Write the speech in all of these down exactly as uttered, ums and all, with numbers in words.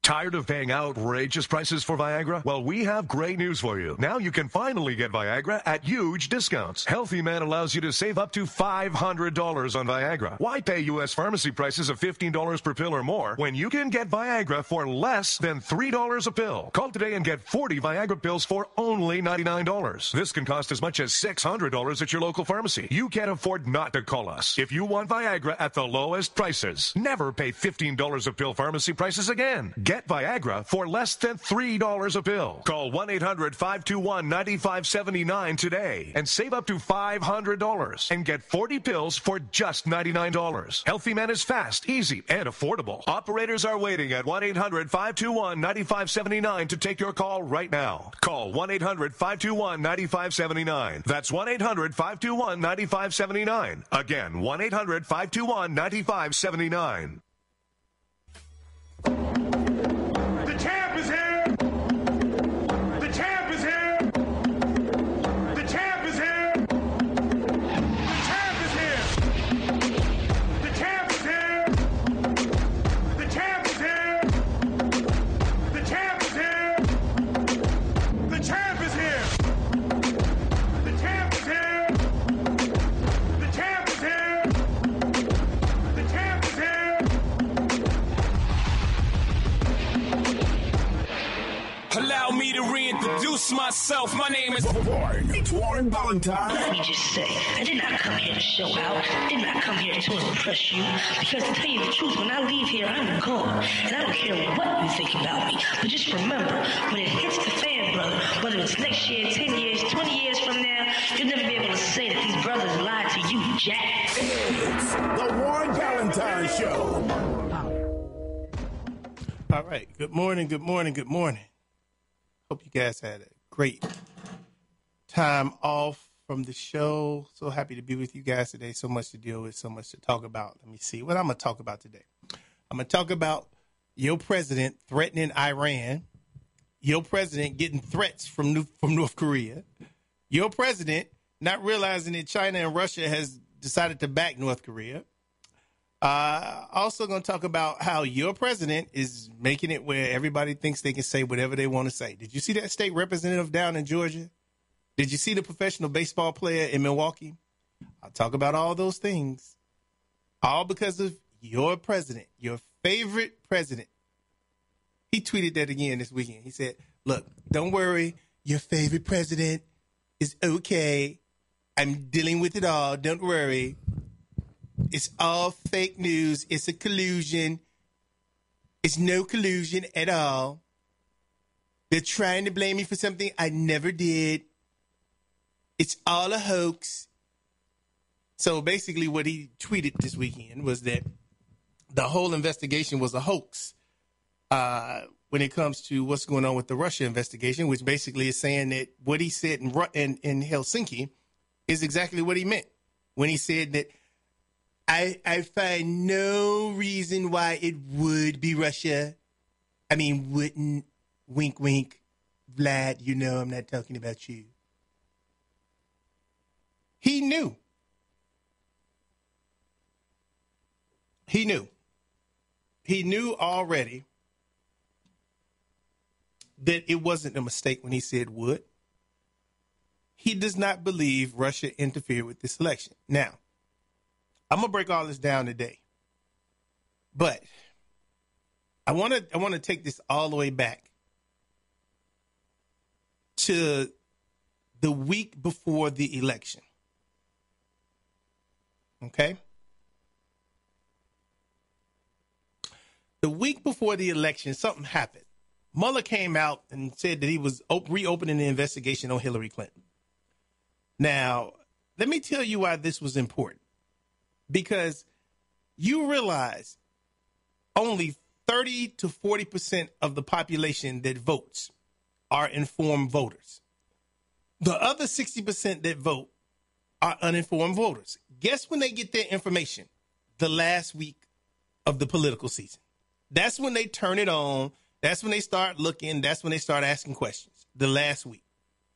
Tired of paying outrageous prices for Viagra? Well, we have great news for you. Now you can finally get Viagra at huge discounts. Healthy Man allows you to save up to five hundred dollars on Viagra. Why pay U S pharmacy prices of fifteen dollars per pill or more when you can get Viagra for less than three dollars a pill? Call today and get forty Viagra pills for only ninety-nine dollars. This can cost as much as six hundred dollars at your local pharmacy. You can't afford not to call us. If you want Viagra at the lowest prices, never pay fifteen dollars a pill pharmacy prices again. Get Viagra for less than three dollars a pill. Call one eight hundred five two one nine five seven nine today and save up to five hundred dollars and get forty pills for just ninety-nine dollars. Healthy Man is fast, easy, and affordable. Operators are waiting at one eight hundred five two one nine five seven nine to take your call right now. Call one eight hundred five two one nine five seven nine. That's one eight hundred five two one nine five seven nine. Again, one eight hundred five two one nine five seven nine. The champ is here! The champ is here! The champ is here! The champ is here! The champ is here! The champ is here! The champ is here! The champ is here! The champ is here! The champ is here! The champ is here! Allow me to reintroduce myself. My name is Warren. It's Warren Valentine. Let me just say, I did not come here to show out. I did not come here to impress you. Because to tell you the truth, when I leave here, I'm gone. And I don't care what you think about me. But just remember, when it hits the fan, brother, whether it's next year, ten years, twenty years from now, you'll never be able to say that these brothers lied to you, Jack. It's the Warren Valentine Show. All right. Good morning, good morning, good morning. Hope you guys had a great time off from the show. So happy to be with you guys today. So much to deal with, so much to talk about. Let me see what I'm going to talk about today. I'm going to talk about your president threatening Iran, your president getting threats from New, from North Korea, your president not realizing that China and Russia has decided to back North Korea. Uh, also going to talk about how your president is making it where everybody thinks they can say whatever they want to say. Did you see that state representative down in Georgia? Did you see the professional baseball player in Milwaukee? I'll talk about all those things, all because of your president, your favorite president. He tweeted that again this weekend. He said, look, don't worry. Your favorite president is okay. I'm dealing with it all. Don't worry. It's all fake news. It's a collusion. It's no collusion at all. They're trying to blame me for something I never did. It's all a hoax. So basically what he tweeted this weekend was that the whole investigation was a hoax uh, when it comes to what's going on with the Russia investigation, which basically is saying that what he said in, in, in Helsinki is exactly what he meant when he said that I, I find no reason why it would be Russia. I mean, wouldn't, wink, wink, Vlad, you know I'm not talking about you. He knew. He knew. He knew already that it wasn't a mistake when he said would. He does not believe Russia interfered with this election. Now, I'm gonna break all this down today, but I want to I want to take this all the way back to the week before the election. Okay, the week before the election, something happened. Mueller came out and said that he was op- reopening the investigation on Hillary Clinton. Now, let me tell you why this was important. Because you realize only thirty to forty percent of the population that votes are informed voters. The other sixty percent that vote are uninformed voters. Guess when they get their information? The last week of the political season. That's when they turn it on. That's when they start looking. That's when they start asking questions. The last week.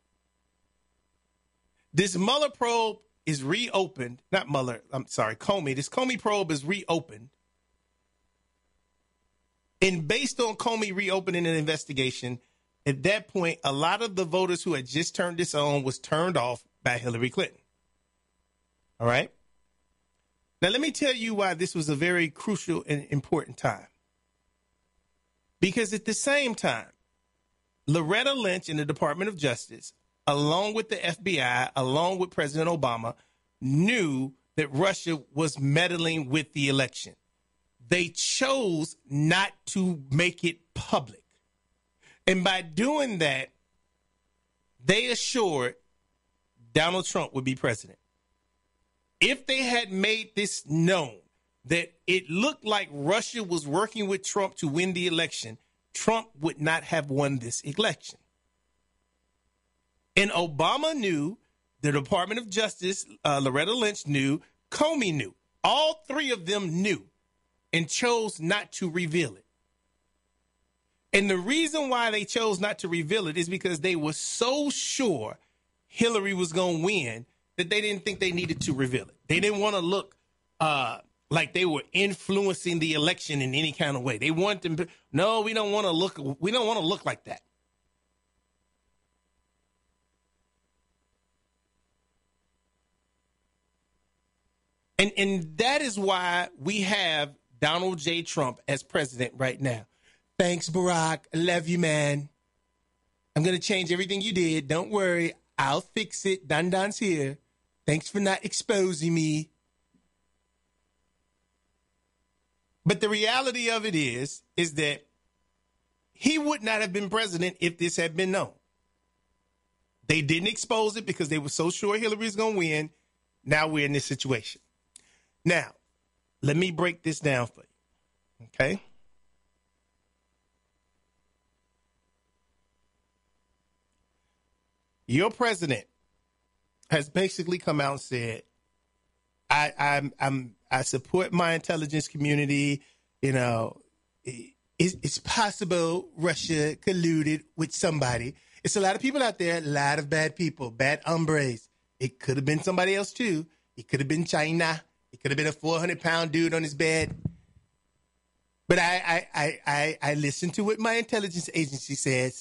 This Mueller probe is reopened, not Mueller, I'm sorry, Comey. This Comey probe is reopened And based on Comey reopening an investigation, at that point, a lot of the voters who had just turned this on was turned off by Hillary Clinton. All right? Now, let me tell you why this was a very crucial and important time. Because at the same time, Loretta Lynch in the Department of Justice, along with the F B I, along with President Obama, knew that Russia was meddling with the election. They chose not to make it public. And by doing that, they assured Donald Trump would be president. If they had made this known, that it looked like Russia was working with Trump to win the election, Trump would not have won this election. And Obama knew, the Department of Justice, uh, Loretta Lynch knew, Comey knew. All three of them knew and chose not to reveal it. And the reason why they chose not to reveal it is because they were so sure Hillary was going to win that they didn't think they needed to reveal it. They didn't want to look uh, like they were influencing the election in any kind of way. They want them to, no, we don't want to look, we don't want to look like that. And and that is why we have Donald J. Trump as president right now. Thanks, Barack. I love you, man. I'm going to change everything you did. Don't worry. I'll fix it. Don Don's here. Thanks for not exposing me. But the reality of it is, is that he would not have been president if this had been known. They didn't expose it because they were so sure Hillary was going to win. Now we're in this situation. Now, let me break this down for you, okay? Your president has basically come out and said, I, I'm, I'm, I support my intelligence community. You know, it, it's possible Russia colluded with somebody. It's a lot of people out there, a lot of bad people, bad hombres. It could have been somebody else, too. It could have been China. It could have been a four hundred pound dude on his bed. But I, I, I, I, I listened to what my intelligence agency says.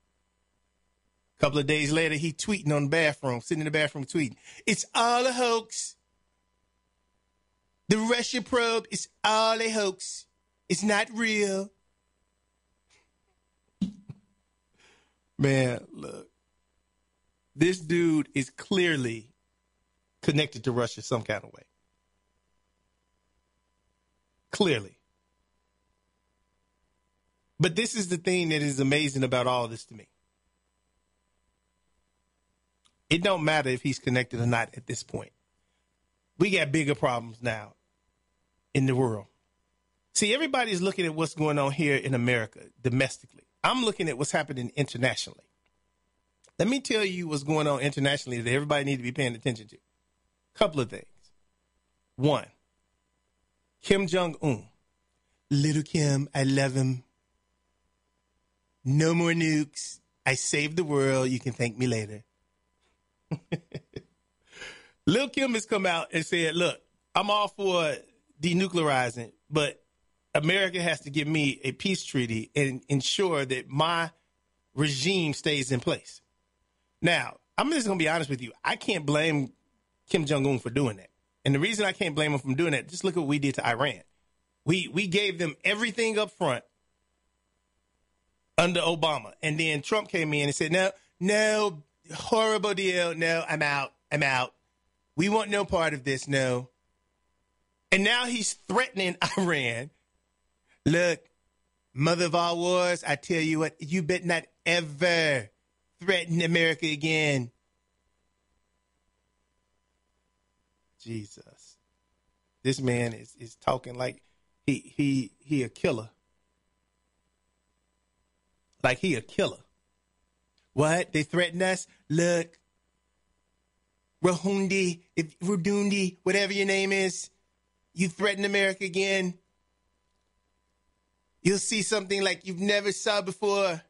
A couple of days later, he tweeting on the bathroom, sitting in the bathroom tweeting. It's all a hoax. The Russia probe is all a hoax. It's not real. Man, look. This dude is clearly connected to Russia some kind of way. Clearly. But this is the thing that is amazing about all of this to me. It don't matter if he's connected or not at this point. We got bigger problems now in the world. See, everybody's looking at what's going on here in America domestically. I'm looking at what's happening internationally. Let me tell you what's going on internationally that everybody needs to be paying attention to. Couple of things. One, Kim Jong-un. Little Kim, I love him. No more nukes. I saved the world. You can thank me later. Lil Kim has come out and said, look, I'm all for denuclearizing, but America has to give me a peace treaty and ensure that my regime stays in place. Now, I'm just going to be honest with you. I can't blame Kim Jong-un for doing that. And the reason I can't blame him for doing that, just look at what we did to Iran. We we gave them everything up front under Obama. And then Trump came in and said, no, no, horrible deal. No, I'm out. I'm out. We want no part of this. No. And now he's threatening Iran. Look, mother of all wars, I tell you what, you bet not ever threaten America again. Jesus. This man is, is talking like he he he a killer. Like he a killer. What? They threaten us? Look. Rahundi, if Rudundi, whatever your name is, you threaten America again. You'll see something like you've never saw before.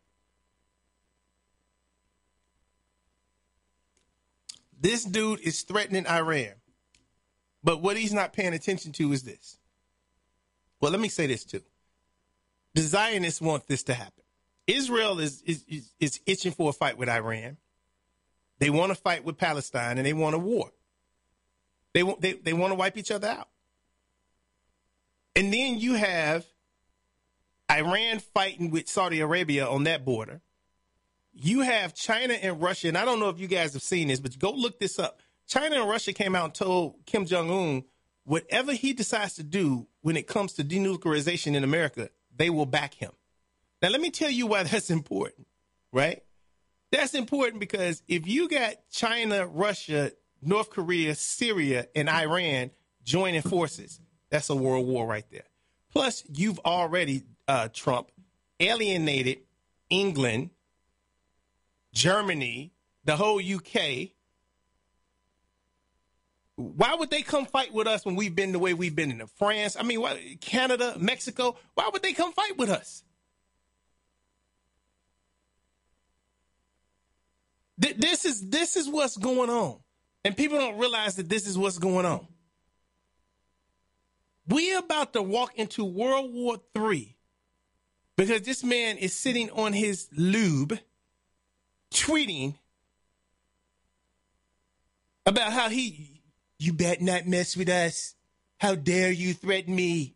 This dude is threatening Iran. But what he's not paying attention to is this. Well, let me say this too. The Zionists want this to happen. Israel is, is, is, is itching for a fight with Iran. They want to fight with Palestine, and they want a war. They want they, they want to wipe each other out. And then you have Iran fighting with Saudi Arabia on that border. You have China and Russia, and I don't know if you guys have seen this, but go look this up. China and Russia came out and told Kim Jong-un, whatever he decides to do when it comes to denuclearization in America, they will back him. Now, let me tell you why that's important, right? That's important because if you got China, Russia, North Korea, Syria, and Iran joining forces, that's a world war right there. Plus, you've already, uh, Trump, alienated England, Germany, the whole U K. Why would they come fight with us when we've been the way we've been in France? I mean, why, Canada, Mexico, why would they come fight with us? Th- this is this is what's going on. And people don't realize that this is what's going on. We're about to walk into World War Three because this man is sitting on his lube tweeting about how he, you better not mess with us. How dare you threaten me?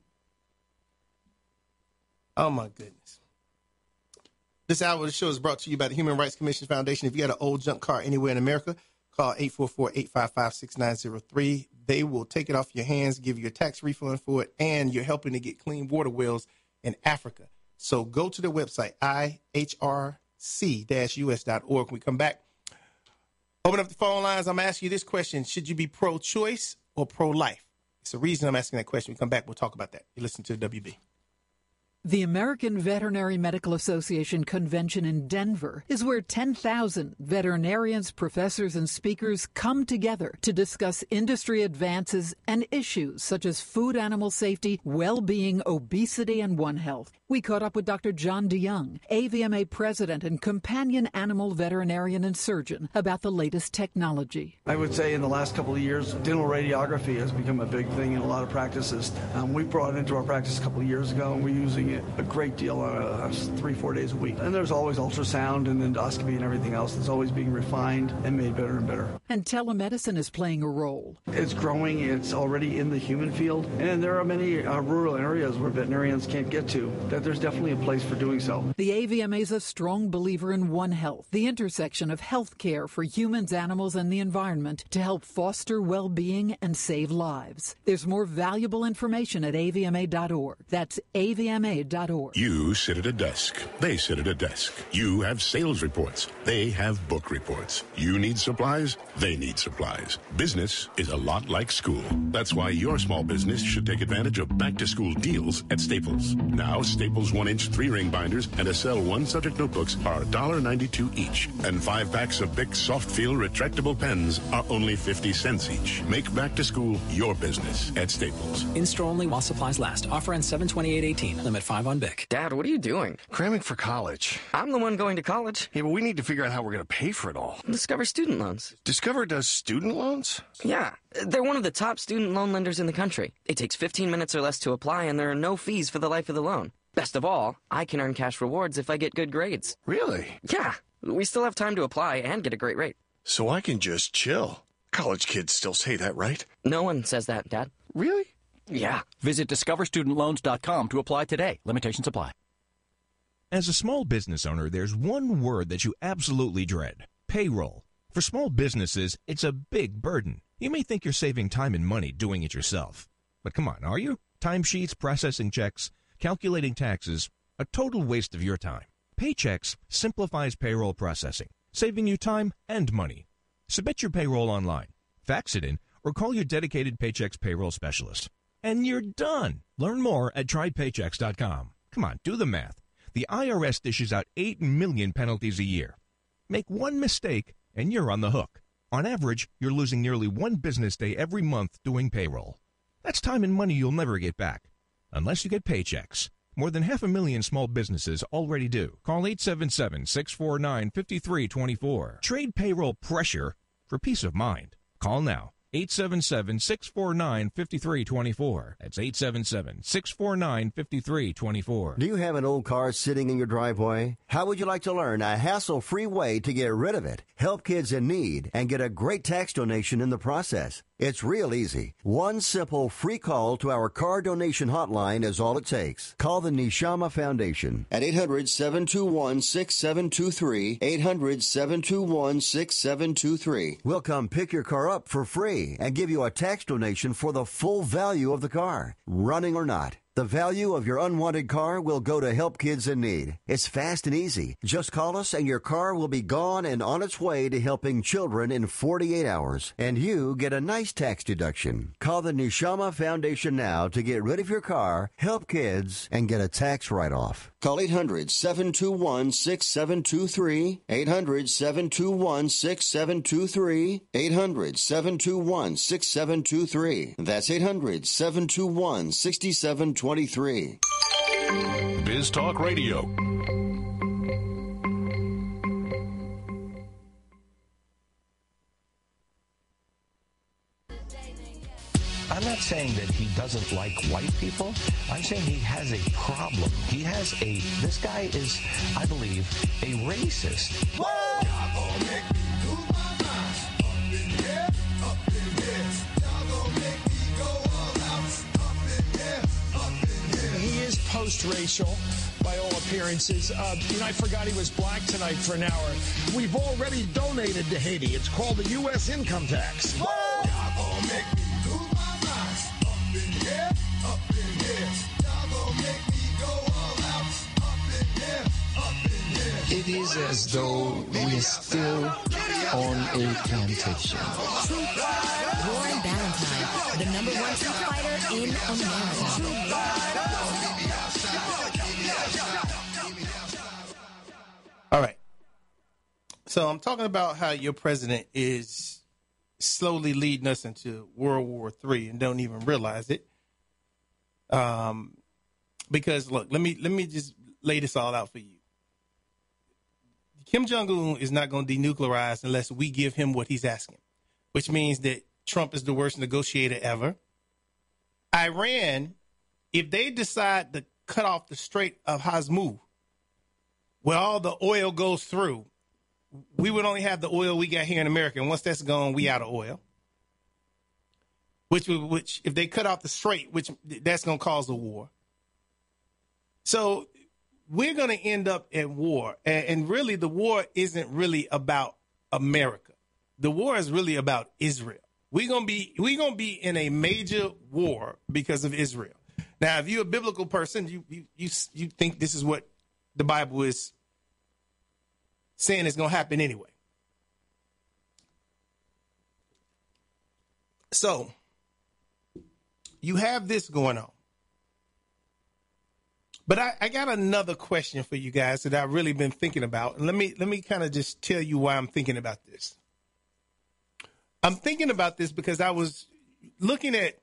Oh, my goodness. This hour of the show is brought to you by the Human Rights Commission Foundation. If you got an old junk car anywhere in America, call eight four four, eight five five, six nine zero three. They will take it off your hands, give you a tax refund for it, and you're helping to get clean water wells in Africa. So go to their website, I H R C U S dot org. When we come back, open up the phone lines. I'm asking you this question. Should you be pro-choice or pro-life? It's the reason I'm asking that question. We come back, we'll talk about that. You listen to the W B. The American Veterinary Medical Association Convention in Denver is where ten thousand veterinarians, professors, and speakers come together to discuss industry advances and issues such as food animal safety, well-being, obesity, and One Health. We caught up with Doctor John DeYoung, A V M A president and companion animal veterinarian and surgeon, about the latest technology. I would say in the last couple of years, dental radiography has become a big thing in a lot of practices. Um, we brought it into our practice a couple of years ago, and we're using it a great deal, uh, three, four days a week. And there's always ultrasound and endoscopy and everything else that's always being refined and made better and better. And telemedicine is playing a role. It's growing. It's already in the human field. And there are many uh, rural areas where veterinarians can't get to, that there's definitely a place for doing so. The A V M A is a strong believer in One Health, the intersection of health care for humans, animals, and the environment to help foster well-being and save lives. There's more valuable information at A V M A dot org. That's A V M A dot org. You sit at a desk. They sit at a desk. You have sales reports. They have book reports. You need supplies. They need supplies. Business is a lot like school. That's why your small business should take advantage of back-to-school deals at Staples. Now, Staples one-inch three-ring binders and Excel one-subject notebooks are one dollar ninety-two each. And five packs of Bic Soft Feel retractable pens are only fifty cents each. Make back-to-school your business at Staples. In-store only while supplies last. Offer ends seven twenty-eight eighteen. Limit five on Bic. Dad, what are you doing? Cramming for college. I'm the one going to college. Yeah, but we need to figure out how we're going to pay for it all. Discover Student Loans. Discover does student loans? Yeah. They're one of the top student loan lenders in the country. It takes fifteen minutes or less to apply, and there are no fees for the life of the loan. Best of all, I can earn cash rewards if I get good grades. Really? Yeah. We still have time to apply and get a great rate. So I can just chill. College kids still say that, right? No one says that, Dad. Really? Yeah. Visit discover student loans dot com to apply today. Limitations apply. As a small business owner, there's one word that you absolutely dread: payroll. For small businesses, it's a big burden. You may think you're saving time and money doing it yourself. But come on, are you? Timesheets, processing checks, calculating taxes, a total waste of your time. Paychex simplifies payroll processing, saving you time and money. Submit your payroll online, fax it in, or call your dedicated Paychex payroll specialist. And you're done. Learn more at try paychex dot com. Come on, do the math. The I R S dishes out eight million penalties a year. Make one mistake, and you're on the hook. On average, you're losing nearly one business day every month doing payroll. That's time and money you'll never get back, unless you get Paychex. More than half a million small businesses already do. Call eight seven seven, six four nine, five three two four. Trade payroll pressure for peace of mind. Call now. eight seven seven, six four nine, five three two four. That's eight seven seven, six four nine, five three two four. Do you have an old car sitting in your driveway? How would you like to learn a hassle-free way to get rid of it, help kids in need, and get a great tax donation in the process? It's real easy. One simple free call to our car donation hotline is all it takes. Call the Neshama Foundation at eight hundred, seven two one, six seven two three, eight hundred, seven two one, six seven two three. We'll come pick your car up for free and give you a tax donation for the full value of the car, running or not. The value of your unwanted car will go to help kids in need. It's fast and easy. Just call us and your car will be gone and on its way to helping children in forty-eight hours. And you get a nice tax deduction. Call the Neshama Foundation now to get rid of your car, help kids, and get a tax write-off. Call eight hundred, seven two one, six seven two three, eight hundred, seven two one, six seven two three, eight hundred, seven two one, six seven two three. That's eight hundred, seven two one, six seven two three. Biz Talk Radio. I'm not saying that he doesn't like white people. I'm saying he has a problem. He has a, this guy is, I believe, a racist. He is post-racial by all appearances. Uh, you know, I forgot he was black tonight for an hour. We've already donated to Haiti. It's called the U S income tax. It is as though we are still on a plantation. Warren Ballentine, the number one truth fighter in America. All right. So I'm talking about how your president is slowly leading us into World War Three and don't even realize it. Um, because look, let me let me just lay this all out for you. Kim Jong-un is not going to denuclearize unless we give him what he's asking, which means that Trump is the worst negotiator ever. Iran, if they decide to cut off the Strait of Hormuz, where all the oil goes through, we would only have the oil we got here in America. And once that's gone, we out of oil. Which, which if they cut off the strait, which that's going to cause a war. So we're going to end up at war. And, and really, the war isn't really about America. The war is really about Israel. We're going to be we're going to be in a major war because of Israel. Now, if you're a biblical person, you you you, you think this is what the Bible is saying is going to happen anyway. So you have this going on. But I, I got another question for you guys that I've really been thinking about. And let me let me kind of just tell you why I'm thinking about this. I'm thinking about this because I was looking at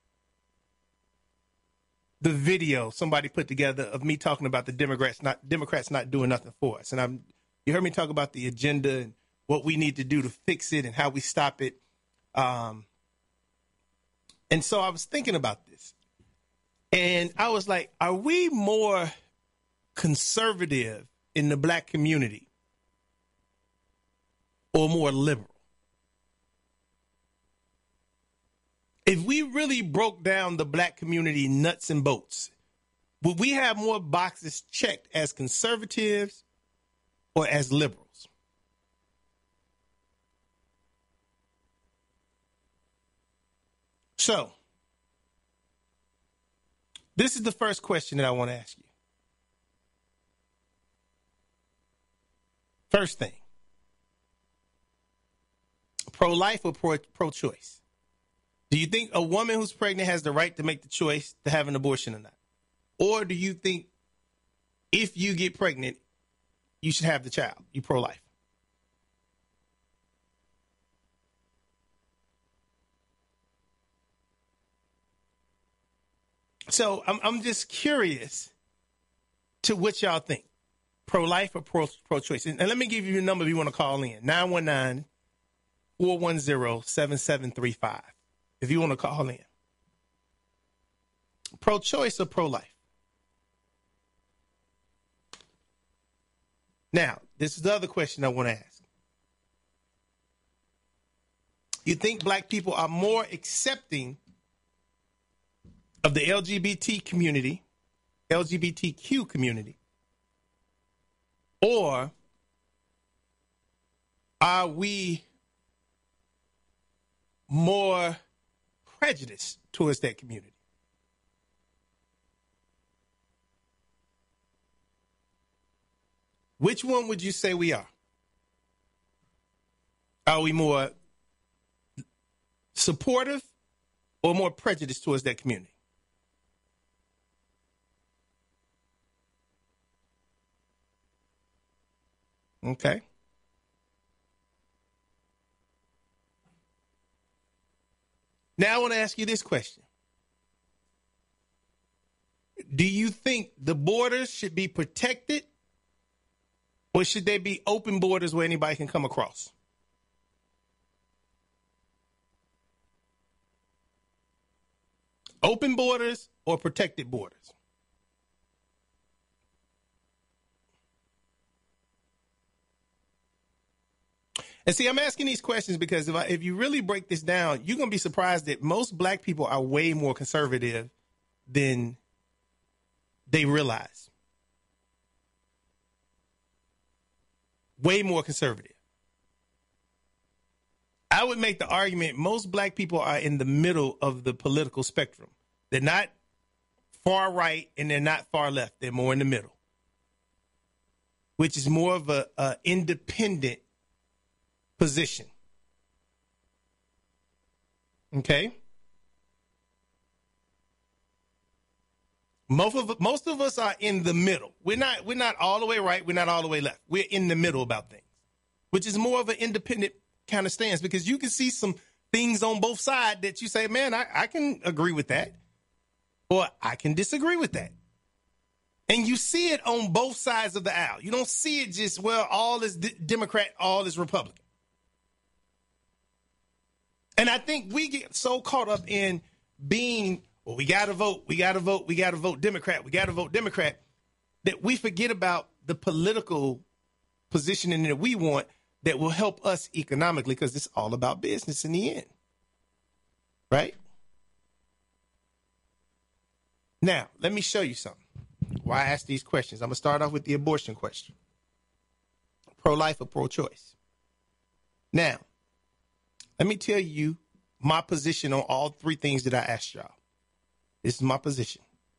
the video somebody put together of me talking about the Democrats not Democrats not doing nothing for us. And I'm you heard me talk about the agenda and what we need to do to fix it and how we stop it. Um, and so I was thinking about this. And I was like, are we more conservative in the black community or more liberal? If we really broke down the black community nuts and bolts, would we have more boxes checked as conservatives or as liberals? So, this is the first question that I want to ask you. First thing, pro-life or pro- pro-choice? Do you think a woman who's pregnant has the right to make the choice to have an abortion or not? Or do you think if you get pregnant, you should have the child? You pro-life? So I'm I'm just curious to what y'all think, pro-life or pro pro-choice. And, and let me give you a number if you want to call in, nine one nine, four one zero, seven seven three five if you want to call in. Pro-choice or pro-life? Now, this is the other question I want to ask. You think black people are more accepting of the L G B T community, L G B T Q community, or are we more prejudiced towards that community? Which one would you say we are? Are we more supportive or more prejudiced towards that community? Okay. Now I want to ask you this question. Do you think the borders should be protected, or should there be open borders where anybody can come across? Open borders or protected borders? And see, I'm asking these questions because if, I, if you really break this down, you're going to be surprised that most black people are way more conservative than they realize. Way more conservative. I would make the argument most black people are in the middle of the political spectrum. They're not far right and they're not far left. They're more in the middle, which is more of a, a independent position. Okay? Most of most of us are in the middle. We're not we're not all the way right, we're not all the way left. We're in the middle about things, which is more of an independent kind of stance, because you can see some things on both sides that you say, man, I, I can agree with that, or I can disagree with that. And you see it on both sides of the aisle. You don't see it just, well, all is D- Democrat, all is Republican. And I think we get so caught up in being, well, we got to vote, we got to vote, we got to vote Democrat, we got to vote Democrat, that we forget about the political positioning that we want that will help us economically, because it's all about business in the end. Right? Now, let me show you something. Why I ask these questions. I'm going to start off with the abortion question. Pro-life or pro-choice? Now, let me tell you my position on all three things that I asked y'all. This is my position.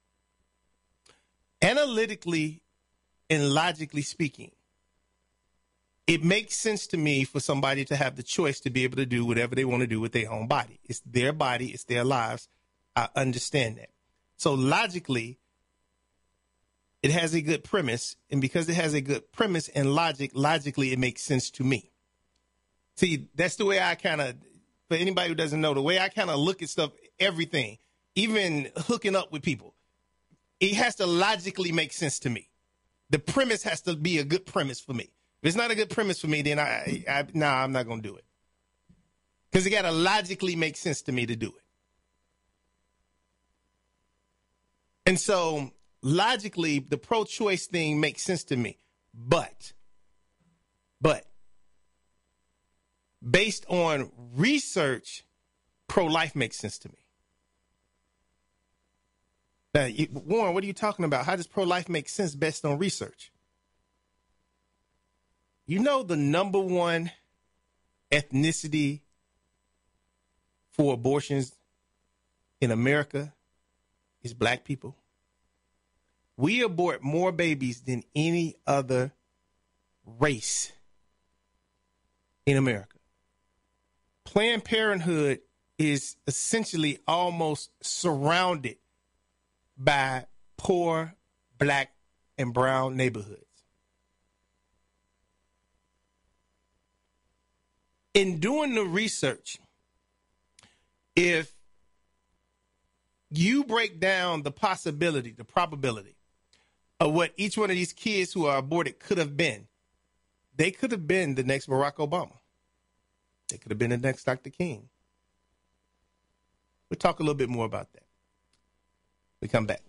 Analytically and logically speaking, it makes sense to me for somebody to have the choice to be able to do whatever they want to do with their own body. It's their body. It's their lives. I understand that. So logically, it has a good premise. And because it has a good premise and logic, logically, it makes sense to me. See, that's the way I kind of, for anybody who doesn't know, the way I kind of look at stuff, everything, even hooking up with people, it has to logically make sense to me. The premise has to be a good premise for me. If it's not a good premise for me, then I, I nah, I'm not going to do it. Because it got to logically make sense to me to do it. And so logically, the pro-choice thing makes sense to me. But, but, based on research, pro-life makes sense to me. Now, you, Warren, what are you talking about? How does pro-life make sense based on research? You know the number one ethnicity for abortions in America is black people. We abort more babies than any other race in America. Planned Parenthood is essentially almost surrounded by poor black and brown neighborhoods. In doing the research, if you break down the possibility, the probability of what each one of these kids who are aborted could have been, they could have been the next Barack Obama. They could have been the next Doctor King. We'll talk a little bit more about that. We come back.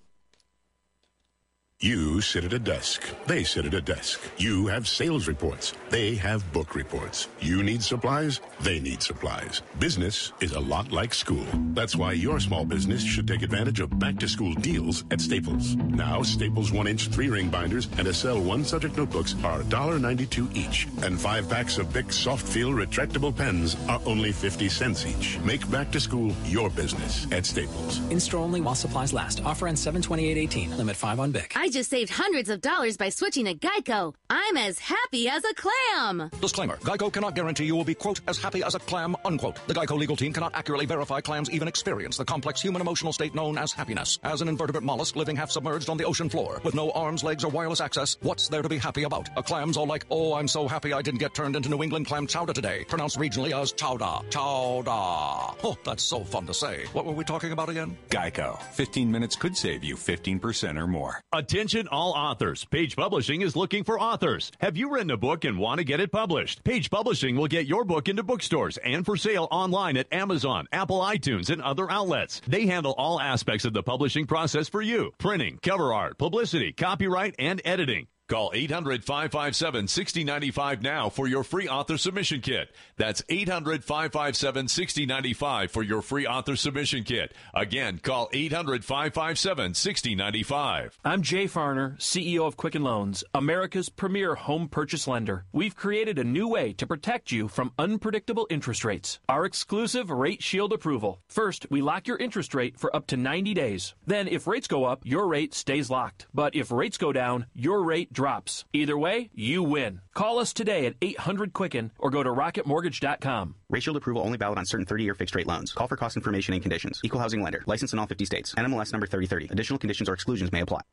You sit at a desk. They sit at a desk. You have sales reports. They have book reports. You need supplies. They need supplies. Business is a lot like school. That's why your small business should take advantage of back-to-school deals at Staples. Now, Staples one-inch three-ring binders and Excel one-subject notebooks are one dollar ninety-two each. And five packs of Bic Soft Feel retractable pens are only fifty cents each. Make back-to-school your business at Staples. In-store only while supplies last. Offer ends seven twenty-eight eighteen. Limit five on Bic. I just saved hundreds of dollars by switching to Geico. I'm as happy as a clam. Disclaimer. Geico cannot guarantee you will be, quote, as happy as a clam, unquote. The Geico legal team cannot accurately verify clams even experience the complex human emotional state known as happiness. As an invertebrate mollusk living half submerged on the ocean floor with no arms, legs, or wireless access, what's there to be happy about? A clam's all like, oh, I'm so happy I didn't get turned into New England clam chowder today. Pronounced regionally as chowder. Chowder. Oh, that's so fun to say. What were we talking about again? Geico. fifteen minutes could save you fifteen percent or more. Attention all authors. Page Publishing is looking for authors. Have you written a book and want to get it published? Page Publishing will get your book into bookstores and for sale online at Amazon, Apple iTunes, and other outlets. They handle all aspects of the publishing process for you. Printing, cover art, publicity, copyright, and editing. Call eight hundred, five five seven, six zero nine five now for your free author submission kit. That's eight hundred, five five seven, six zero nine five for your free author submission kit. Again, call eight hundred, five five seven, six zero nine five. I'm Jay Farner, C E O of Quicken Loans, America's premier home purchase lender. We've created a new way to protect you from unpredictable interest rates. Our exclusive Rate Shield approval. First, we lock your interest rate for up to ninety days. Then, if rates go up, your rate stays locked. But if rates go down, your rate drops. Either way, you win. Call us today at eight hundred Quicken or go to rocket mortgage dot com. Rate Shield approval only valid on certain thirty-year fixed-rate loans. Call for cost information and conditions. Equal housing lender. Licensed in all fifty states. N M L S number thirty thirty. Additional conditions or exclusions may apply.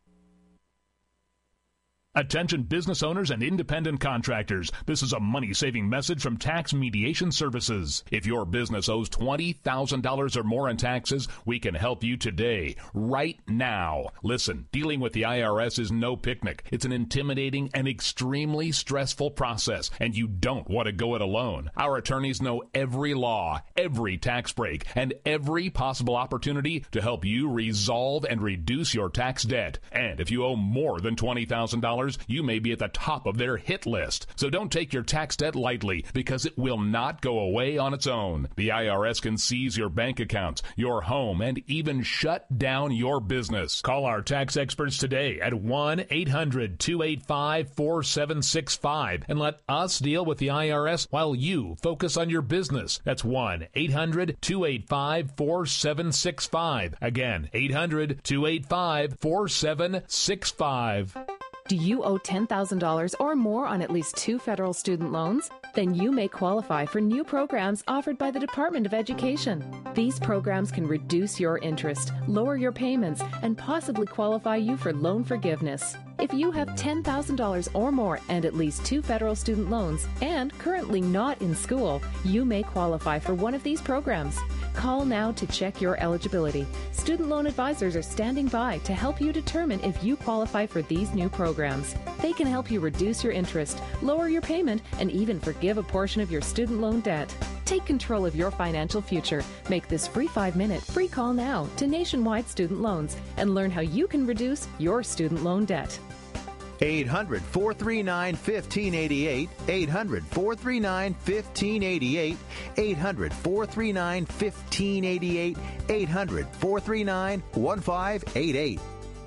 Attention business owners and independent contractors. This is a money-saving message from Tax Mediation Services. If your business owes twenty thousand dollars or more in taxes, we can help you today, right now. Listen, dealing with the I R S is no picnic. It's an intimidating and extremely stressful process, and you don't want to go it alone. Our attorneys know every law, every tax break, and every possible opportunity to help you resolve and reduce your tax debt. And if you owe more than twenty thousand dollars, you may be at the top of their hit list. So don't take your tax debt lightly, because it will not go away on its own. The I R S can seize your bank accounts, your home, and even shut down your business. Call our tax experts today at one eight hundred, two eight five, four seven six five and let us deal with the I R S while you focus on your business. That's one eight hundred, two eight five, four seven six five. Again, eight hundred, two eight five, four seven six five. Do you owe ten thousand dollars or more on at least two federal student loans? Then you may qualify for new programs offered by the Department of Education. These programs can reduce your interest, lower your payments, and possibly qualify you for loan forgiveness. If you have ten thousand dollars or more and at least two federal student loans and currently not in school, you may qualify for one of these programs. Call now to check your eligibility. Student loan advisors are standing by to help you determine if you qualify for these new programs. They can help you reduce your interest, lower your payment, and even forgive a portion of your student loan debt. Take control of your financial future. Make this free five-minute free call now to Nationwide Student Loans and learn how you can reduce your student loan debt. eight hundred, four three nine, one five eight eight, eight hundred, four three nine, one five eight eight, eight hundred, four three nine, one five eight eight, eight hundred, four three nine, one five eight eight.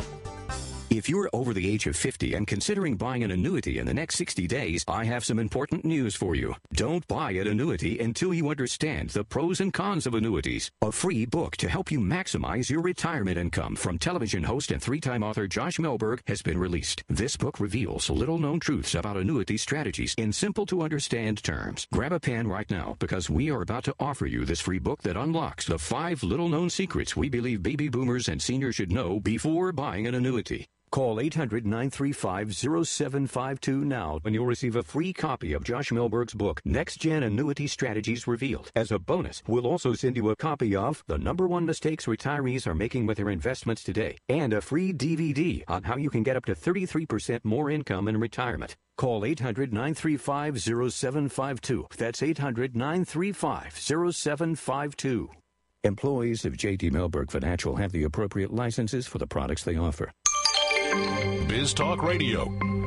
If you're over the age of fifty and considering buying an annuity in the next sixty days, I have some important news for you. Don't buy an annuity until you understand the pros and cons of annuities. A free book to help you maximize your retirement income from television host and three-time author Josh Melberg has been released. This book reveals little-known truths about annuity strategies in simple-to-understand terms. Grab a pen right now, because we are about to offer you this free book that unlocks the five little-known secrets we believe baby boomers and seniors should know before buying an annuity. Call eight hundred, nine three five, zero seven five two now and you'll receive a free copy of Josh Melberg's book, Next Gen Annuity Strategies Revealed. As a bonus, we'll also send you a copy of The Number One Mistakes Retirees Are Making with Their Investments Today and a free D V D on how you can get up to thirty-three percent more income in retirement. Call eight hundred, nine three five, zero seven five two. That's eight hundred, nine three five, zero seven five two. Employees of J T Melberg Financial have the appropriate licenses for the products they offer. Biz Talk Radio.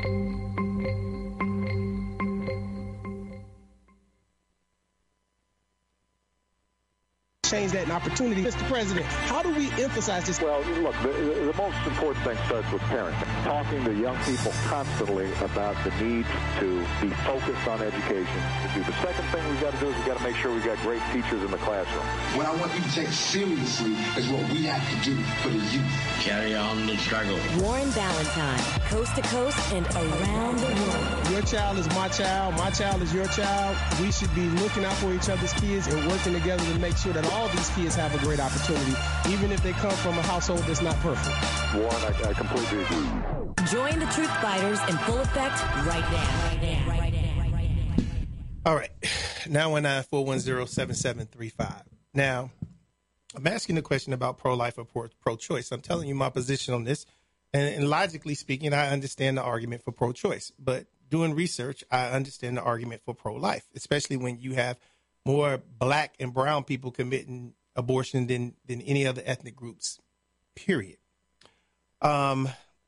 Change that an opportunity. Mister President, how do we emphasize this? Well, look, the, the most important thing starts with parenting. Talking to young people constantly about the need to be focused on education. The second thing we've got to do is we've got to make sure we've got great teachers in the classroom. What I want you to take seriously is what we have to do for the youth. Carry on the struggle. Warren Ballentine, coast to coast and around the world. Your child is my child. My child is your child. We should be looking out for each other's kids and working together to make sure that all these kids have a great opportunity, even if they come from a household that's not perfect. Warren, I, I completely agree. Join the Truth Fighters in full effect right now. Right now. Right now. Right now. All right. nine one nine, four one zero, seven seven three five. Now, I'm asking a question about pro-life or pro-choice. I'm telling you my position on this. And, and logically speaking, I understand the argument for pro-choice. But doing research, I understand the argument for pro-life, especially when you have more black and brown people committing abortion than, than any other ethnic groups, period. Um,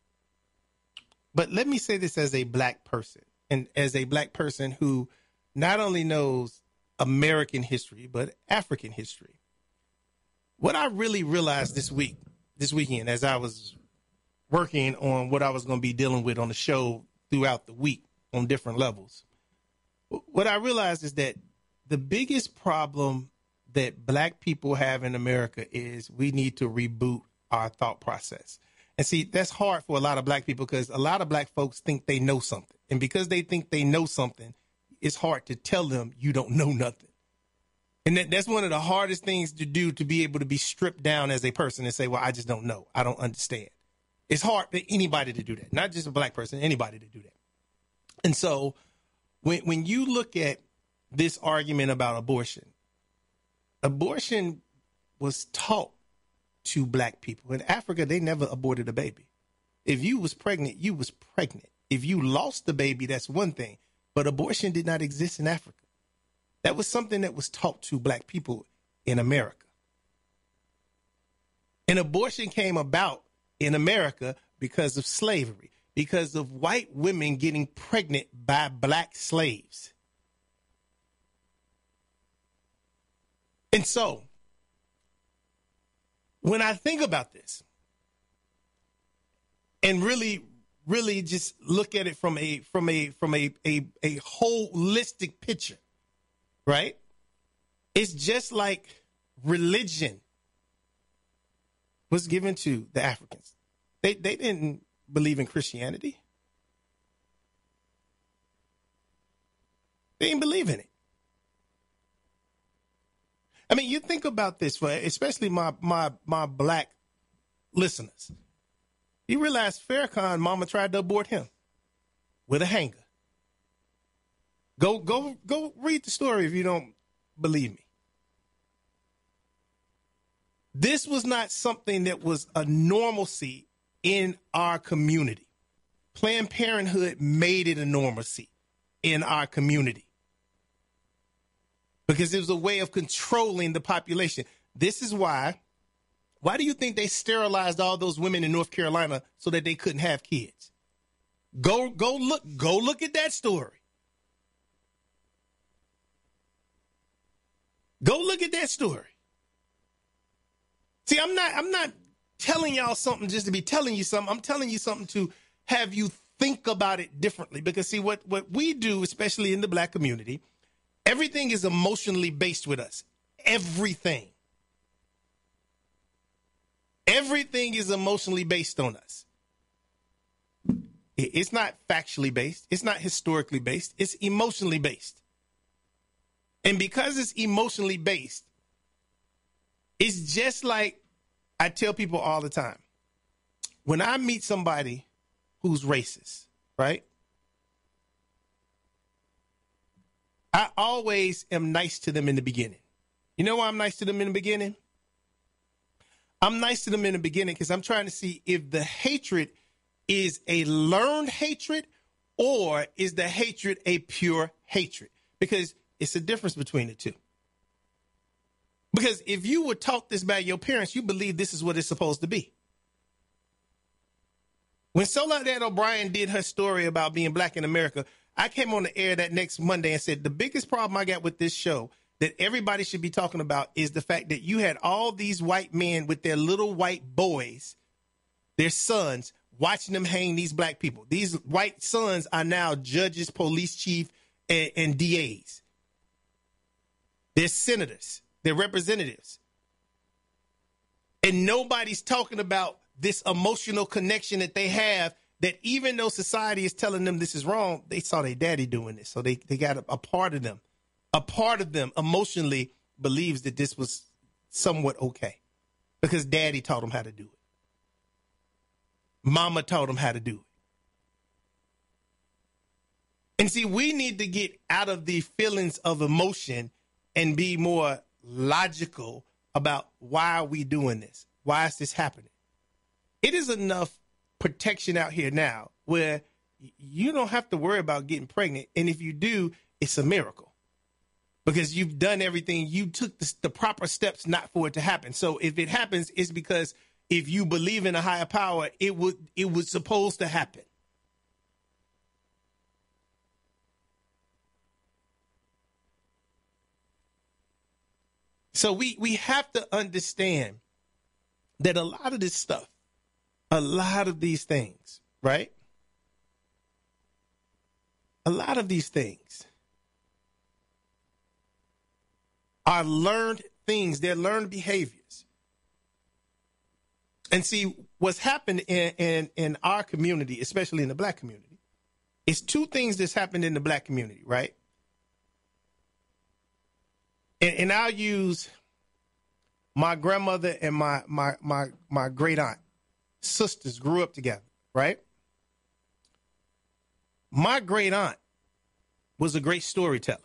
but let me say this as a black person, and as a black person who not only knows American history, but African history. What I really realized this week, this weekend, as I was working on what I was going to be dealing with on the show throughout the week on different levels, what I realized is that the biggest problem that black people have in America is we need to reboot our thought process. And see, that's hard for a lot of black people because a lot of black folks think they know something. And because they think they know something, it's hard to tell them you don't know nothing. And that, that's one of the hardest things to do, to be able to be stripped down as a person and say, well, I just don't know. I don't understand. It's hard for anybody to do that, not just a black person, anybody to do that. And so when when you look at this argument about abortion, abortion was taught to black people. In Africa, they never aborted a baby. If you was pregnant, you was pregnant. If you lost the baby, that's one thing. But abortion did not exist in Africa. That was something that was taught to black people in America. And abortion came about in America because of slavery, because of white women getting pregnant by black slaves. And so, when I think about this and really, really just look at it from a from a from a a, a holistic picture, right? It's just like religion was given to the Africans. They they didn't believe in Christianity. They didn't believe in it. I mean, you think about this, for especially my my my black listeners. You realize Farrakhan, mama tried to abort him with a hanger. Go go go read the story if you don't believe me. This was not something that was a normalcy in our community. Planned Parenthood made it a normalcy in our community because it was a way of controlling the population. This is why, why do you think they sterilized all those women in North Carolina so that they couldn't have kids? Go, go look, go look at that story. Go look at that story. See, I'm not, I'm not telling y'all something just to be telling you something. I'm telling you something to have you think about it differently. Because see, what, what we do, especially in the black community, everything is emotionally based with us. Everything. Everything is emotionally based on us. It's not factually based. It's not historically based. It's emotionally based. And because it's emotionally based, it's just like I tell people all the time. When I meet somebody who's racist, right? I always am nice to them in the beginning. You know why I'm nice to them in the beginning? I'm nice to them in the beginning because I'm trying to see if the hatred is a learned hatred or is the hatred a pure hatred? Because it's a difference between the two. Because if you were taught this by your parents, you believe this is what it's supposed to be. When Soledad O'Brien did her story about being black in America, I came on the air that next Monday and said, the biggest problem I got with this show that everybody should be talking about is the fact that you had all these white men with their little white boys, their sons, watching them hang these black people. These white sons are now judges, police chief, and, and D As. They're senators. They're representatives. And nobody's talking about this emotional connection that they have, that even though society is telling them this is wrong, they saw their daddy doing this. So they, they got a, a part of them. A part of them emotionally believes that this was somewhat okay because daddy taught them how to do it. Mama taught them how to do it. And see, we need to get out of the feelings of emotion and be more logical about why are we doing this? Why is this happening? It is enough protection out here now where you don't have to worry about getting pregnant. And if you do, it's a miracle because you've done everything. You took the, the proper steps not for it to happen. So if it happens, it's because if you believe in a higher power, it would it was supposed to happen. So we, we have to understand that a lot of this stuff, a lot of these things, right? A lot of these things are learned things. They're learned behaviors. And see, what's happened in, in, in our community, especially in the black community, is two things that's happened in the black community, right? And, and I'll use my grandmother and my, my, my, my great aunt. Sisters grew up together, right? My great aunt was a great storyteller.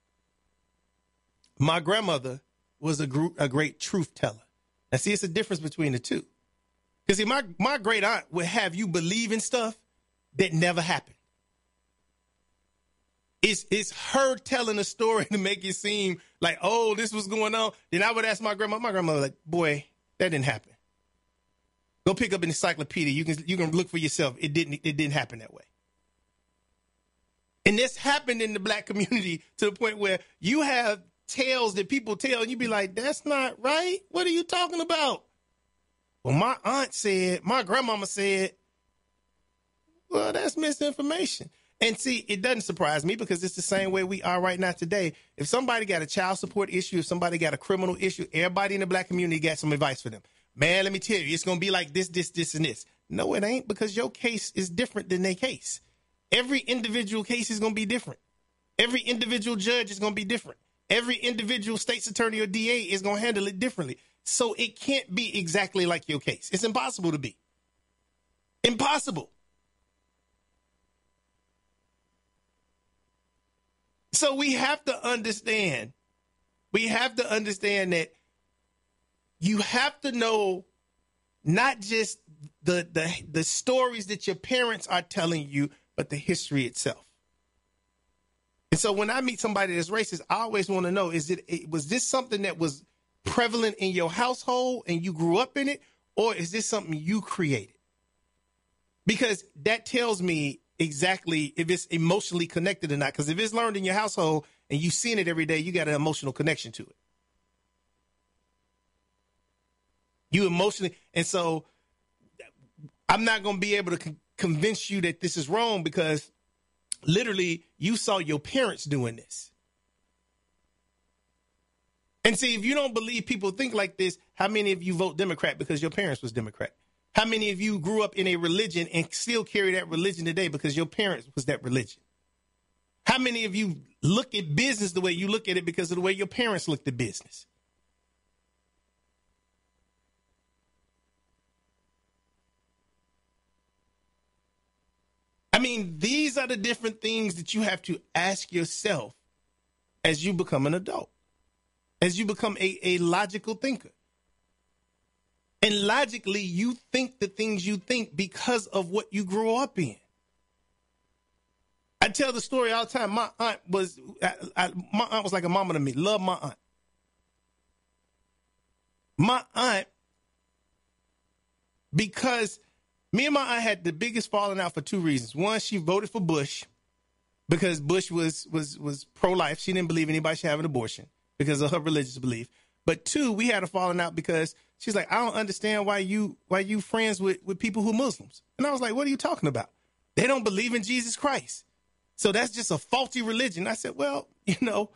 My grandmother was a, gr- a great truth teller. Now, see, it's a difference between the two. Because, see, my, my great aunt would have you believe in stuff that never happened. It's, it's her telling a story to make it seem like, oh, this was going on. Then I would ask my grandma, my grandmother, like, boy, that didn't happen. Go pick up an encyclopedia. You can you can look for yourself. It didn't it didn't happen that way. And this happened in the black community to the point where you have tales that people tell and you be like, that's not right. What are you talking about? Well, my aunt said, my grandmama said, well, that's misinformation. And see, it doesn't surprise me because it's the same way we are right now today. If somebody got a child support issue, if somebody got a criminal issue, everybody in the black community got some advice for them. Man, let me tell you, it's going to be like this, this, this, and this. No, it ain't, because your case is different than their case. Every individual case is going to be different. Every individual judge is going to be different. Every individual state's attorney or D A is going to handle it differently. So it can't be exactly like your case. It's impossible to be. Impossible. So we have to understand, we have to understand that you have to know not just the, the the stories that your parents are telling you, but the history itself. And so when I meet somebody that's racist, I always want to know, is it was this something that was prevalent in your household and you grew up in it, or is this something you created? Because that tells me exactly if it's emotionally connected or not. Because if it's learned in your household and you've seen it every day, you got an emotional connection to it. You emotionally, and so I'm not going to be able to con- convince you that this is wrong because literally you saw your parents doing this. And see, if you don't believe people think like this, how many of you vote Democrat because your parents was Democrat? How many of you grew up in a religion and still carry that religion today because your parents was that religion? How many of you look at business the way you look at it because of the way your parents looked at business? I mean, these are the different things that you have to ask yourself as you become an adult, as you become a, a logical thinker. And logically, you think the things you think because of what you grew up in. I tell the story all the time. My aunt was, I, I, my aunt was like a mama to me. Love my aunt. My aunt, because me and my aunt had the biggest falling out for two reasons. One, she voted for Bush because Bush was was was pro-life. She didn't believe anybody should have an abortion because of her religious belief. But two, we had a falling out because she's like, I don't understand why you why you friends with, with people who are Muslims. And I was like, what are you talking about? They don't believe in Jesus Christ. So that's just a faulty religion. I said, well, you know,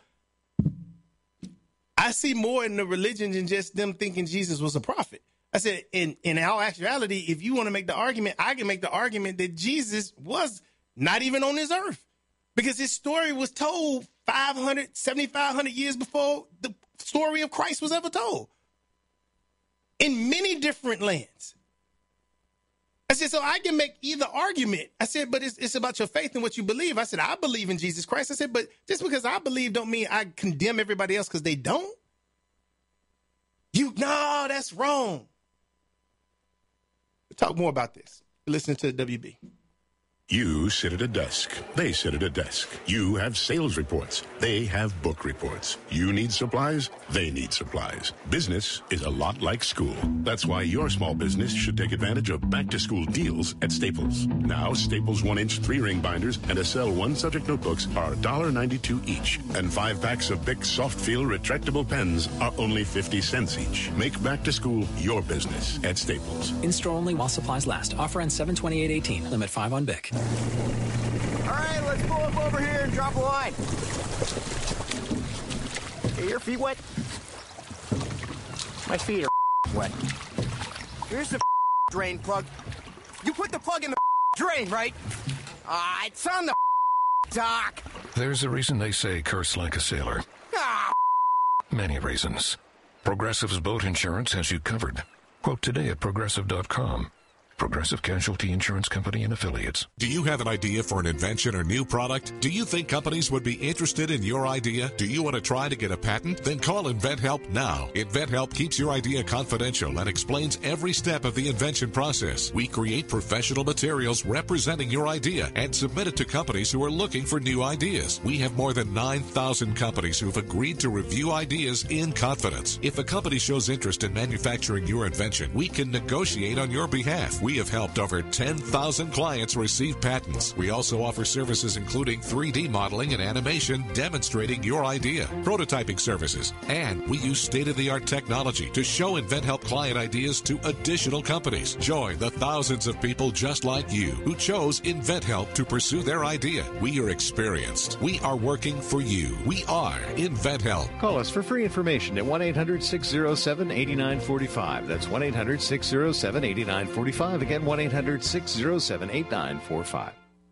I see more in the religion than just them thinking Jesus was a prophet. I said, in, in all actuality, if you want to make the argument, I can make the argument that Jesus was not even on this earth because his story was told five hundred, seventy-five hundred years before the story of Christ was ever told in many different lands. I said, so I can make either argument. I said, but it's, it's about your faith and what you believe. I said, I believe in Jesus Christ. I said, but just because I believe don't mean I condemn everybody else because they don't. You, no, that's wrong. We'll talk more about this. Listen to W B. You sit at a desk. They sit at a desk. You have sales reports. They have book reports. You need supplies. They need supplies. Business is a lot like school. That's why your small business should take advantage of back-to-school deals at Staples. Now, Staples one-inch three-ring binders and Excel one-subject notebooks are one dollar ninety-two each. And five packs of Bic Soft Feel retractable pens are only fifty cents each. Make back-to-school your business at Staples. In-store only while supplies last. Offer ends seven twenty-eight eighteen. Limit five on Bic. All right, let's pull up over here and drop a line. Are your feet wet? My feet are wet. Here's the drain plug. You put the plug in the drain, right? Ah, uh, it's on the dock. There's a reason they say curse like a sailor. Ah, Many reasons. Progressive's boat insurance has you covered. Quote today at progressive dot com. Progressive Casualty Insurance Company and Affiliates. Do you have an idea for an invention or new product? Do you think companies would be interested in your idea? Do you want to try to get a patent? Then call InventHelp now. InventHelp keeps your idea confidential and explains every step of the invention process. We create professional materials representing your idea and submit it to companies who are looking for new ideas. We have more than nine thousand companies who've agreed to review ideas in confidence. If a company shows interest in manufacturing your invention, we can negotiate on your behalf. We have helped over ten thousand clients receive patents. We also offer services including three D modeling and animation demonstrating your idea, prototyping services, and we use state-of-the-art technology to show InventHelp client ideas to additional companies. Join the thousands of people just like you who chose InventHelp to pursue their idea. We are experienced. We are working for you. We are InventHelp. Call us for free information at one eight hundred six oh seven eight nine four five. That's one eight hundred six oh seven eight nine four five. Again, one eight hundred six oh seven eight nine four five.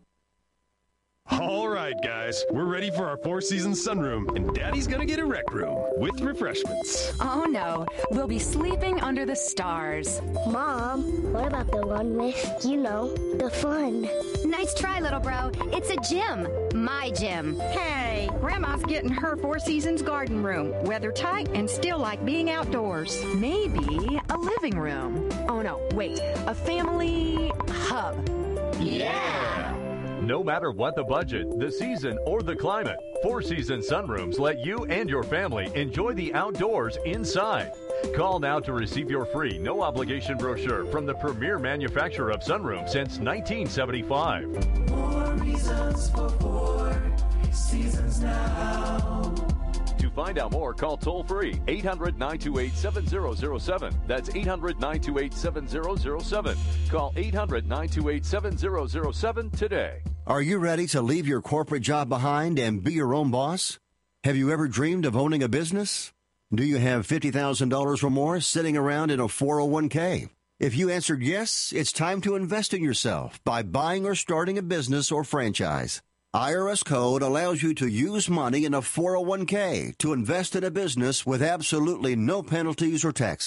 All right, guys, we're ready for our Four Seasons sunroom, and Daddy's gonna get a rec room with refreshments. Oh no, we'll be sleeping under the stars. Mom, what about the one with, you know, the fun? Nice try, little bro. It's a gym. My gym. Hey, Grandma's getting her Four Seasons garden room, weather tight and still like being outdoors. Maybe a living room. Oh no, wait, a family hub. Yeah! No matter what the budget, the season, or the climate, Four Seasons Sunrooms let you and your family enjoy the outdoors inside. Call now to receive your free, no-obligation brochure from the premier manufacturer of sunrooms since nineteen seventy-five. More reasons for Four Seasons now. To find out more, call toll-free eight hundred nine two eight seven zero zero seven. That's eight hundred nine two eight seven zero zero seven. Call eight hundred nine two eight seven zero zero seven today. Are you ready to leave your corporate job behind and be your own boss? Have you ever dreamed of owning a business? Do you have fifty thousand dollars or more sitting around in a four oh one k? If you answered yes, it's time to invest in yourself by buying or starting a business or franchise. I R S Code allows you to use money in a four oh one k to invest in a business with absolutely no penalties or taxes.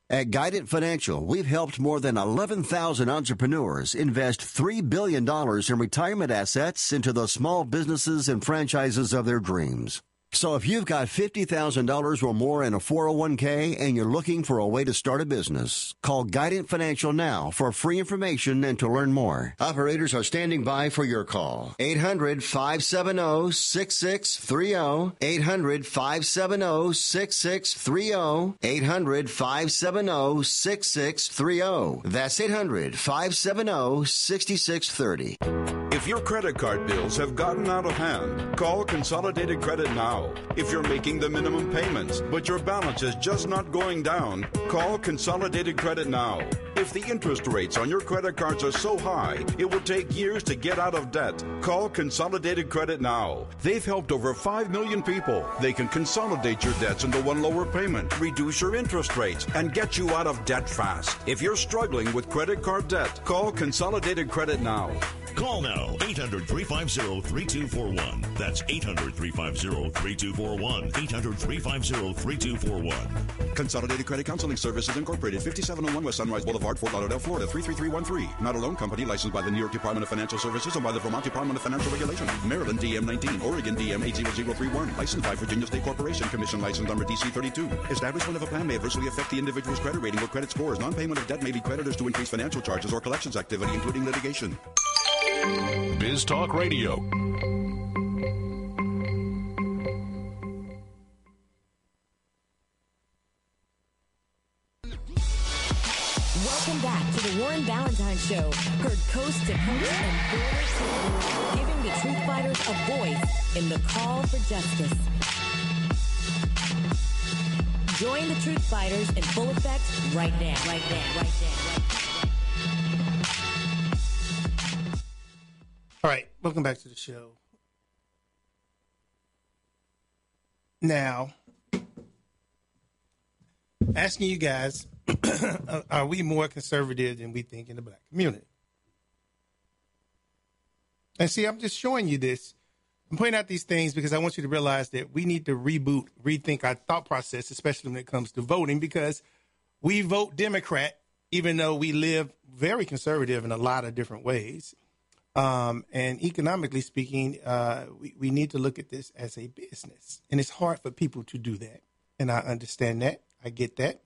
At Guidant Financial, we've helped more than eleven thousand entrepreneurs invest three billion dollars in retirement assets into the small businesses and franchises of their dreams. So if you've got fifty thousand dollars or more in a four oh one k and you're looking for a way to start a business, call Guidant Financial now for free information and to learn more. Operators are standing by for your call. eight hundred, five seven zero, six six three zero. eight hundred, five seven zero, six six three zero. eight hundred, five seven zero, six six three zero. That's eight hundred, five seven zero, six six three zero. If your credit card bills have gotten out of hand, call Consolidated Credit now. If you're making the minimum payments, but your balance is just not going down, call Consolidated Credit now. If the interest rates on your credit cards are so high, it will take years to get out of debt. Call Consolidated Credit now. They've helped over five million people. They can consolidate your debts into one lower payment, reduce your interest rates, and get you out of debt fast. If you're struggling with credit card debt, call Consolidated Credit now. Call now, eight hundred, three five zero, three two four one. That's eight hundred, three five zero, three two four one. eight hundred, three five zero, three two four one. Consolidated Credit Counseling Services Incorporated, fifty-seven oh one West Sunrise Boulevard, Fort Lauderdale, Florida, three three three one three. Not a loan company licensed by the New York Department of Financial Services and by the Vermont Department of Financial Regulation. Maryland D M nineteen, Oregon D M eight zero zero three one. Licensed by Virginia State Corporation, Commission license number D C thirty-two. Establishment of a plan may adversely affect the individual's credit rating or credit scores. Non-payment of debt may lead creditors to increase financial charges or collections activity, including litigation. Biz Talk Radio. Welcome back to the Warren Ballentine Show, heard coast to coast and border to border, giving the truth fighters a voice in the call for justice. Join the truth fighters in full effect right now, right now, right now, right now. All right, welcome back to the show. Now, asking you guys, are we more conservative than we think in the black community? And see, I'm just showing you this. I'm pointing out these things because I want you to realize that we need to reboot, rethink our thought process, especially when it comes to voting, because we vote Democrat, even though we live very conservative in a lot of different ways. Um, and economically speaking, uh, we, we need to look at this as a business. And it's hard for people to do that. And I understand that. I get that.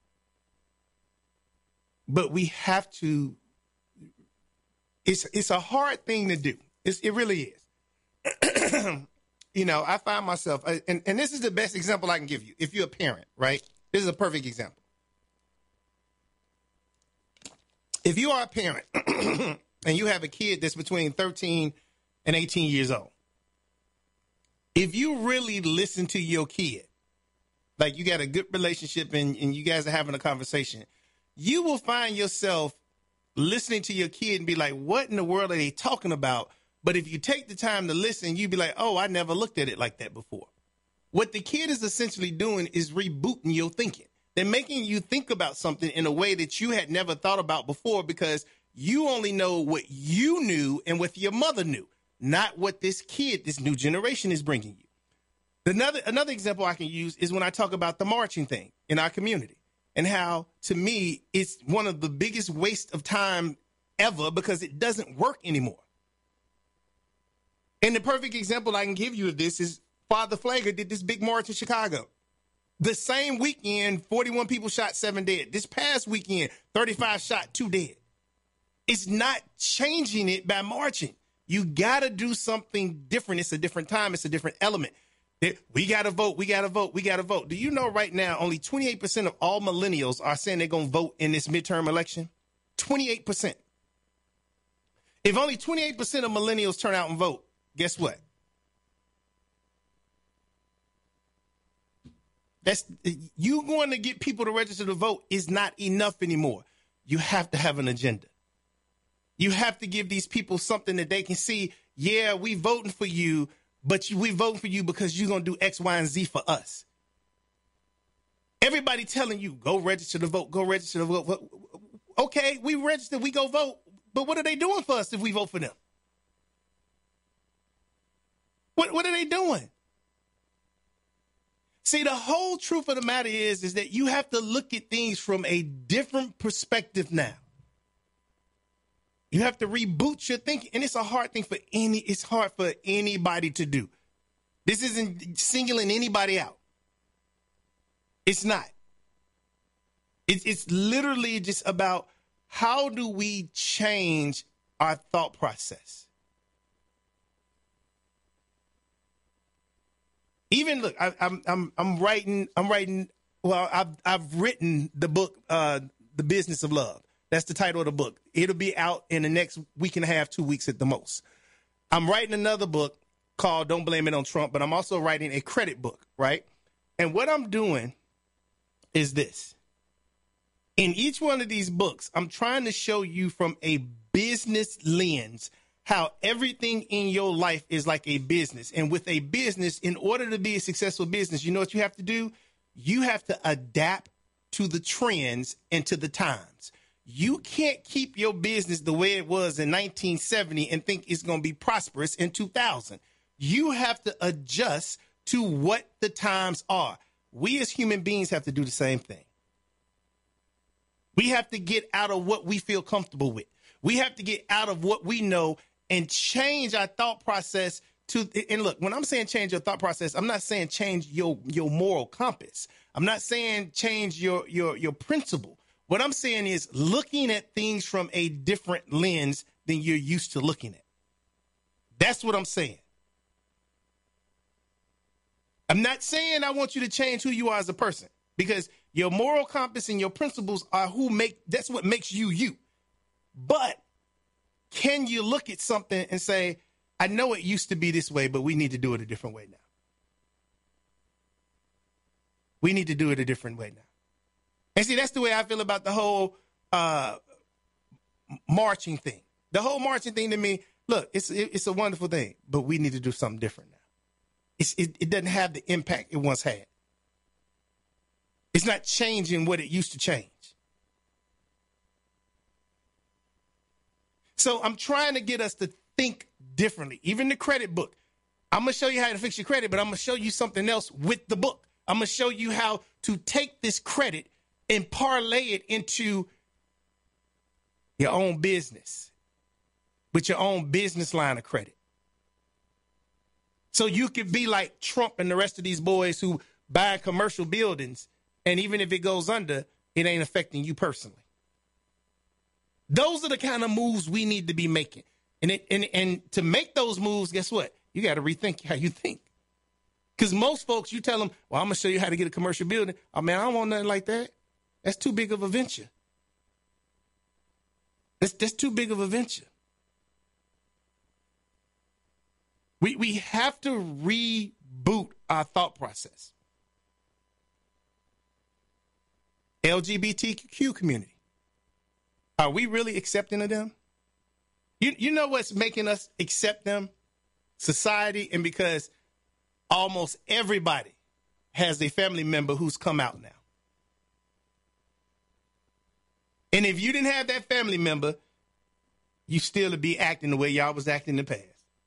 But we have to, it's it's a hard thing to do. It's, it really is. You know, I find myself, and, and this is the best example I can give you. If you're a parent, right? This is a perfect example. If you are a parent and you have a kid that's between thirteen and eighteen years old, if you really listen to your kid, like you got a good relationship and, and you guys are having a conversation, you will find yourself listening to your kid and be like, what in the world are they talking about? But if you take the time to listen, you'd be like, oh, I never looked at it like that before. What the kid is essentially doing is rebooting your thinking. They're making you think about something in a way that you had never thought about before because you only know what you knew and what your mother knew, not what this kid, this new generation is bringing you. Another, another example I can use is when I talk about the marching thing in our community and how, to me, it's one of the biggest waste of time ever because it doesn't work anymore. And the perfect example I can give you of this is Father Flagler did this big march in Chicago. The same weekend, forty-one people shot, seven dead. This past weekend, thirty-five shot, two dead. It's not changing it by marching. You got to do something different. It's a different time. It's a different element. We got to vote. We got to vote. We got to vote. Do you know right now only twenty-eight percent of all millennials are saying they're going to vote in this midterm election? twenty-eight percent. If only twenty-eight percent of millennials turn out and vote, guess what? That's you going to get people to register to vote is not enough anymore. You have to have an agenda. You have to give these people something that they can see. Yeah, we voting for you, but you, we voting for you because you're going to do X, Y, and Z for us. Everybody telling you, go register to vote, go register to vote. Okay, we register, we go vote. But what are they doing for us if we vote for them? What, what are they doing? See, the whole truth of the matter is, is that you have to look at things from a different perspective now. You have to reboot your thinking. And it's a hard thing for any, it's hard for anybody to do. This isn't singling anybody out. It's not. It's, it's literally just about how do we change our thought process? Even look, I, I'm I'm I'm writing. I'm writing. Well, I've I've written the book, uh, The Business of Love. That's the title of the book. It'll be out in the next week and a half, two weeks at the most. I'm writing another book called Don't Blame It on Trump, but I'm also writing a credit book, right? And what I'm doing is this. In each one of these books, I'm trying to show you from a business lens how everything in your life is like a business. And with a business, in order to be a successful business, you know what you have to do? You have to adapt to the trends and to the times. You can't keep your business the way it was in nineteen seventy and think it's going to be prosperous in two thousand. You have to adjust to what the times are. We as human beings have to do the same thing. We have to get out of what we feel comfortable with. We have to get out of what we know and change our thought process to, and look, when I'm saying change your thought process, I'm not saying change your, your moral compass. I'm not saying change your, your, your principle. What I'm saying is looking at things from a different lens than you're used to looking at. That's what I'm saying. I'm not saying I want you to change who you are as a person, because your moral compass and your principles are who make, that's what makes you you. But can you look at something and say, I know it used to be this way, but we need to do it a different way now. We need to do it a different way now. And see, that's the way I feel about the whole uh, marching thing. The whole marching thing to me, look, it's it's a wonderful thing, but we need to do something different now. It's, it, it doesn't have the impact it once had. It's not changing what it used to change. So I'm trying to get us to think differently. Even the credit book. I'm going to show you how to fix your credit, but I'm going to show you something else with the book. I'm going to show you how to take this credit and parlay it into your own business with your own business line of credit. So you could be like Trump and the rest of these boys who buy commercial buildings, and even if it goes under, it ain't affecting you personally. Those are the kind of moves we need to be making. And it, and, and to make those moves, guess what? You got to rethink how you think. Because most folks, you tell them, well, I'm going to show you how to get a commercial building. Oh, man, I don't want nothing like that. That's too big of a venture. That's, that's too big of a venture. We, we have to reboot our thought process. L G B T Q community. Are we really accepting of them? You, you know what's making us accept them? Society, and because almost everybody has a family member who's come out now. And if you didn't have that family member, you still would be acting the way y'all was acting in the past.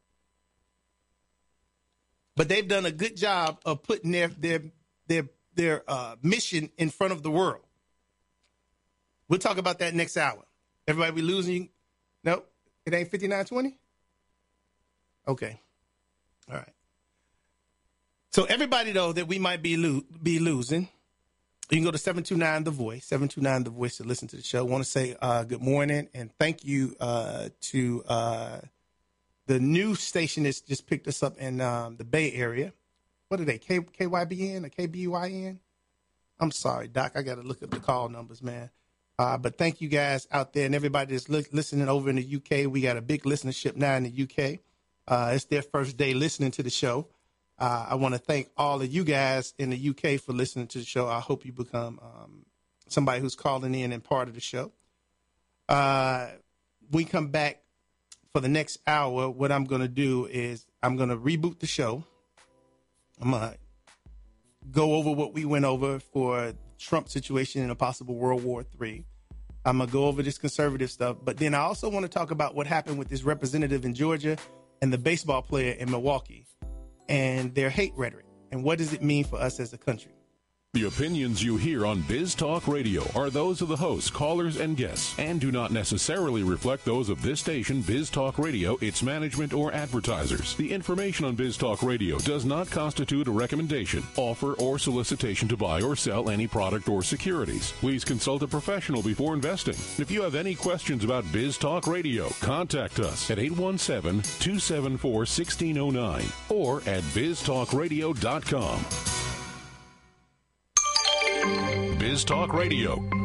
But they've done a good job of putting their their their their uh, mission in front of the world. We'll talk about that next hour. Everybody, we losing? Nope. It ain't fifty-nine twenty? Okay. All right. So everybody, though, that we might be lo- be losing, you can go to seven two nine The Voice, seven two nine The Voice to listen to the show. I want to say uh, good morning and thank you uh, to uh, the news station that's just picked us up in um, the Bay Area. What are they, K- KYBN or K B Y N? I'm sorry, Doc. I got to look up the call numbers, man. Uh, but thank you guys out there and everybody that's li- listening over in the U K. We got a big listenership now in the U K. Uh, it's their first day listening to the show. Uh, I want to thank all of you guys in the U K for listening to the show. I hope you become um, somebody who's calling in and part of the show. Uh, we come back for the next hour. What I'm going to do is I'm going to reboot the show. I'm going to go over what we went over for Trump situation and a possible World War Three. I'm going to go over this conservative stuff. But then I also want to talk about what happened with this representative in Georgia and the baseball player in Milwaukee and their hate rhetoric. And what does it mean for us as a country? The opinions you hear on Biz Talk Radio are those of the hosts, callers, and guests, and do not necessarily reflect those of this station, Biz Talk Radio, its management, or advertisers. The information on Biz Talk Radio does not constitute a recommendation, offer, or solicitation to buy or sell any product or securities. Please consult a professional before investing. If you have any questions about Biz Talk Radio, contact us at eight one seven, two seven four, one six zero nine or at biz talk radio dot com. Biz Talk Radio,